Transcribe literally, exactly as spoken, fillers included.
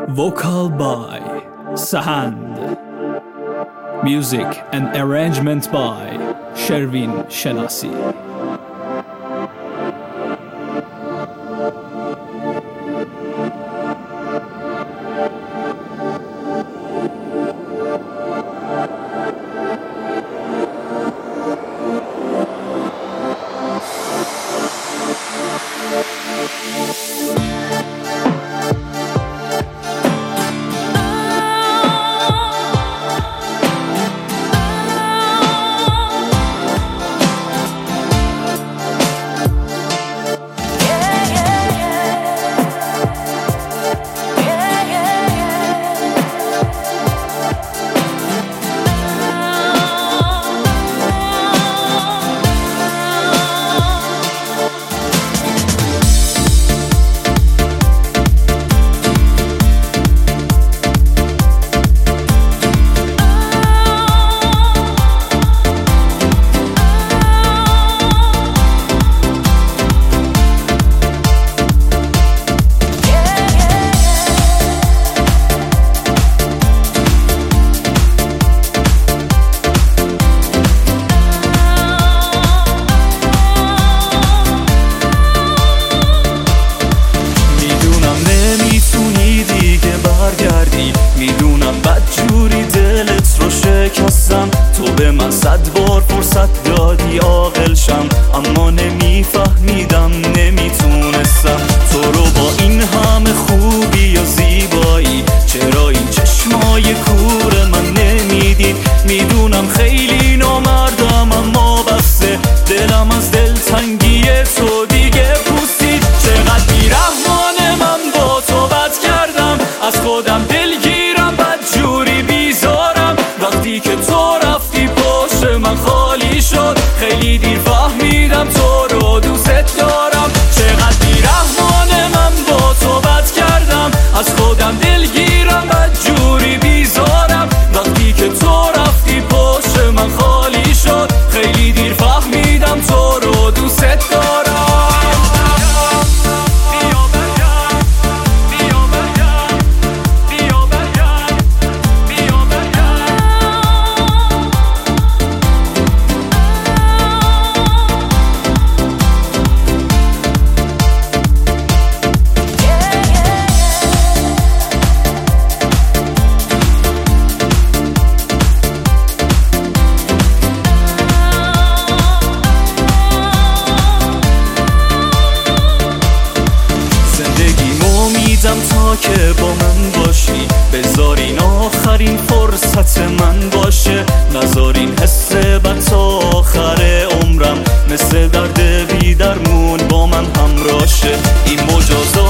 Vocal by Sahand. Music and arrangement by Shervin Shenasi. میدونم بدجوری دلت رو شکستم، تو به من صد بار فرصت دادی عاقل شم، اما نمیفهمیدم نمیتونستم تو رو با این همه خوبی و زیبایی، چرا این چشمای کور من نمیدید؟ میدونم خیلی نامردم اما بسته دلم از دلتنگی تو دیگه پوسید. چقدر بیرحمانه من با تو بد کردم، از خودم دلگیرم بدجوری بیزارم، وقتی که تو رفتی پشت من خالی شد، خیلی دیر فهمیدم تو رو دوست دارم. چقدر بیرحمانه من با تو بد کردم، از خودم دلگیرم بدجوری بیزارم، وقتی که تو رفتی پشت من خالی شد، خیلی دیر فهمیدم تو رو دوست دارم. تا که با من باشی، بذارین آخرین فرصت من باشه، نذارین حس بد تا آخر عمرم مثل درد بی درمون با من همراشه. این مجازات